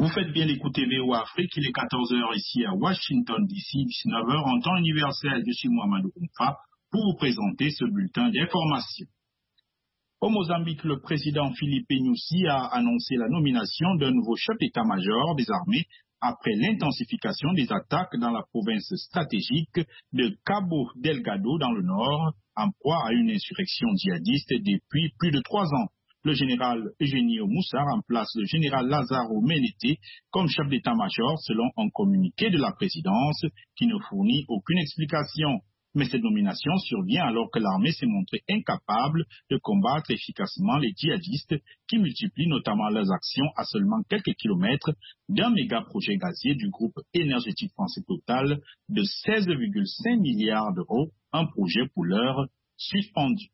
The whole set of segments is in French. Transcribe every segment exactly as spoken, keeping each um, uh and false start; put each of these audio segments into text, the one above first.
Vous faites bien d'écouter V O Afrique, il est quatorze heures ici à Washington D C, dix-neuf heures en temps universel. Je suis Mohamed Oumfa pour vous présenter ce bulletin d'information. Au Mozambique, le président Philippe Nyusi a annoncé la nomination d'un nouveau chef d'état-major des armées après l'intensification des attaques dans la province stratégique de Cabo Delgado dans le nord, en proie à une insurrection djihadiste depuis plus de trois ans. Le général Eugenio Moussa remplace le général Lazaro Menete comme chef d'état-major selon un communiqué de la présidence qui ne fournit aucune explication. Mais cette nomination survient alors que l'armée s'est montrée incapable de combattre efficacement les djihadistes qui multiplient notamment leurs actions à seulement quelques kilomètres d'un méga-projet gazier du groupe énergétique français Total de seize virgule cinq milliards d'euros, un projet pour l'heure suspendu.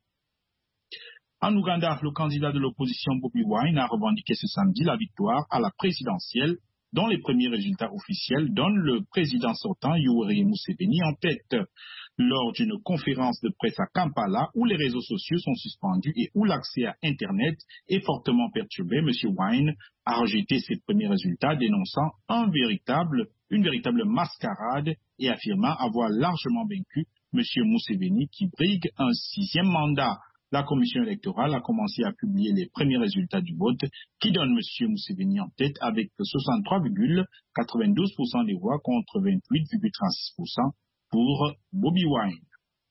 En Ouganda, le candidat de l'opposition Bobi Wine a revendiqué ce samedi la victoire à la présidentielle, dont les premiers résultats officiels donnent le président sortant Yoweri Museveni en tête. Lors d'une conférence de presse à Kampala, où les réseaux sociaux sont suspendus et où l'accès à Internet est fortement perturbé, M. Wine a rejeté ses premiers résultats, dénonçant un véritable, une véritable mascarade et affirmant avoir largement vaincu M. Museveni qui brigue un sixième mandat. La commission électorale a commencé à publier les premiers résultats du vote qui donnent M. Museveni en tête avec soixante-trois virgule quatre-vingt-douze pour cent des voix contre vingt-huit virgule trente-six pour cent pour Bobi Wine.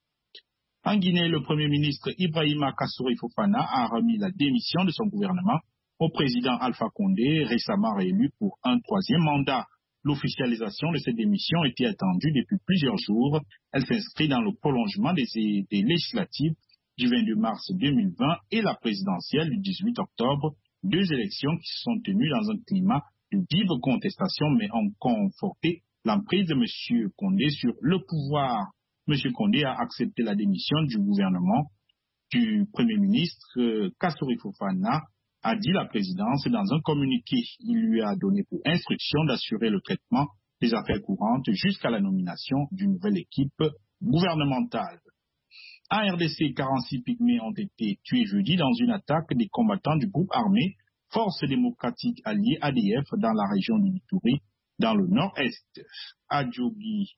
En Guinée, le Premier ministre Ibrahima Kassory Fofana a remis la démission de son gouvernement au président Alpha Condé, récemment réélu pour un troisième mandat. L'officialisation de cette démission était attendue depuis plusieurs jours. Elle s'inscrit dans le prolongement des, des législatives du vingt-deux mars deux mille vingt et la présidentielle du dix-huit octobre, deux élections qui se sont tenues dans un climat de vive contestation mais ont conforté l'emprise de M. Condé sur le pouvoir. M. Condé a accepté la démission du gouvernement du Premier ministre euh, Kassory Fofana, a dit la présidence dans un communiqué. Il lui a donné pour instruction d'assurer le traitement des affaires courantes jusqu'à la nomination d'une nouvelle équipe gouvernementale. En R D C, quarante-six pygmées ont été tués jeudi dans une attaque des combattants du groupe armé Force démocratique alliée A D F dans la région du Ituri, dans le nord-est. Adjogi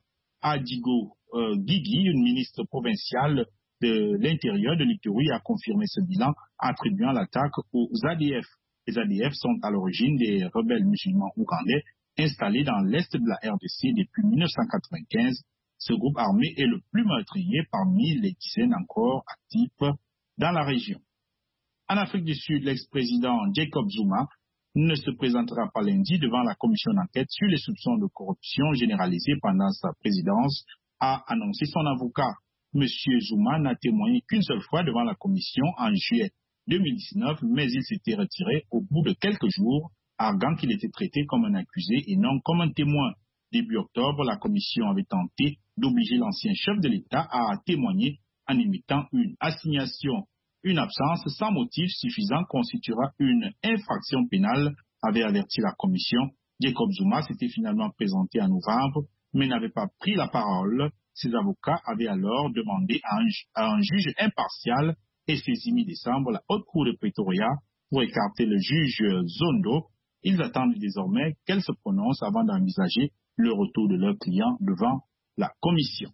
Adigo euh, Guigui, une ministre provinciale de l'intérieur de l'Ituri, a confirmé ce bilan, attribuant l'attaque aux A D F. Les A D F sont à l'origine des rebelles musulmans ougandais installés dans l'est de la R D C depuis mille neuf cent quatre-vingt-quinze. Ce groupe armé est le plus meurtrier parmi les dizaines encore actifs dans la région. En Afrique du Sud, l'ex-président Jacob Zuma ne se présentera pas lundi devant la commission d'enquête sur les soupçons de corruption généralisée pendant sa présidence, a annoncé son avocat. Monsieur Zuma n'a témoigné qu'une seule fois devant la commission en juillet deux mille dix-neuf, mais il s'était retiré au bout de quelques jours, arguant qu'il était traité comme un accusé et non comme un témoin. Début octobre, la commission avait tenté d'obliger l'ancien chef de l'État à témoigner en imitant une assignation. Une absence sans motif suffisant constituera une infraction pénale, avait averti la commission. Jacob Zuma s'était finalement présenté en novembre, mais n'avait pas pris la parole. Ses avocats avaient alors demandé à un, à un juge impartial et saisi mi-décembre la haute cour de Pretoria pour écarter le juge Zondo. Ils attendent désormais qu'elle se prononce avant d'envisager le retour de leurs clients devant la commission.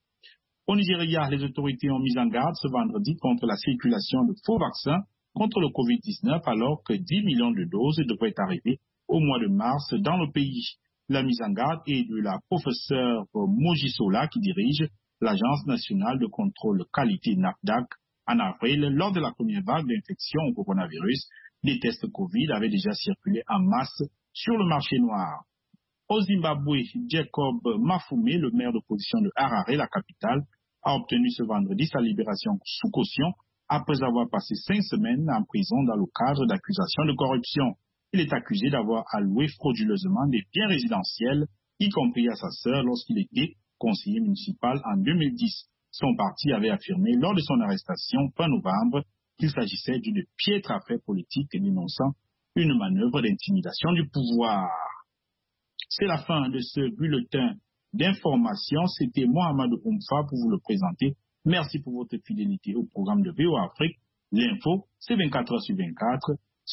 Au Nigeria, les autorités ont mis en garde ce vendredi contre la circulation de faux vaccins contre le covid dix-neuf alors que dix millions de doses devraient arriver au mois de mars dans le pays. La mise en garde est de la professeure Mojisola qui dirige l'Agence nationale de contrôle qualité N A F D A C. En avril, lors de la première vague d'infection au coronavirus, des tests Covid avaient déjà circulé en masse sur le marché noir. Au Zimbabwe, Jacob Mafume, le maire d'opposition de Harare, la capitale, a obtenu ce vendredi sa libération sous caution après avoir passé cinq semaines en prison dans le cadre d'accusations de corruption. Il est accusé d'avoir alloué frauduleusement des biens résidentiels, y compris à sa sœur lorsqu'il était conseiller municipal en deux mille dix. Son parti avait affirmé lors de son arrestation fin novembre qu'il s'agissait d'une piètre affaire politique dénonçant une manœuvre d'intimidation du pouvoir. C'est la fin de ce bulletin d'information. C'était Mohamed Oumfa pour vous le présenter. Merci pour votre fidélité au programme de V O Afrique. L'info, c'est vingt-quatre heures sur vingt-quatre.